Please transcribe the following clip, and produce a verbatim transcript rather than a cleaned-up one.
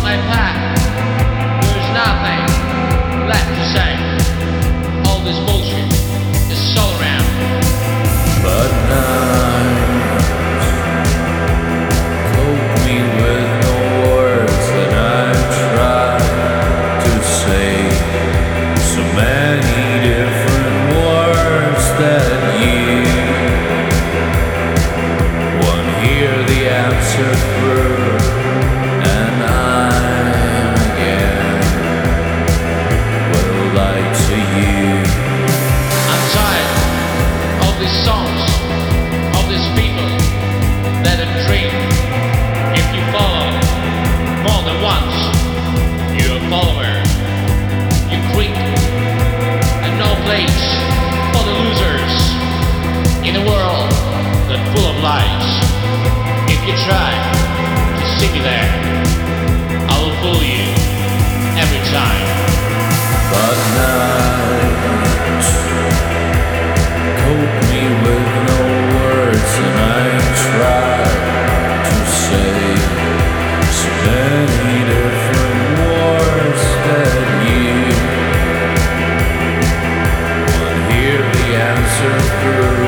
my path, there's nothing left to say. All this bullshit is all around. But night coat me with no words, and I try to say so many different words that you won't hear the answer through. And I again will lie to you. I'm tired of these songs, of these people that have dreamed. If you follow more than once, you're a follower. You creep, and no place for the losers in a world that's full of lies. If you try to see me there, I will fool you every time. But night coat me with no words, and I try to say so many different words that you won't hear the answer through.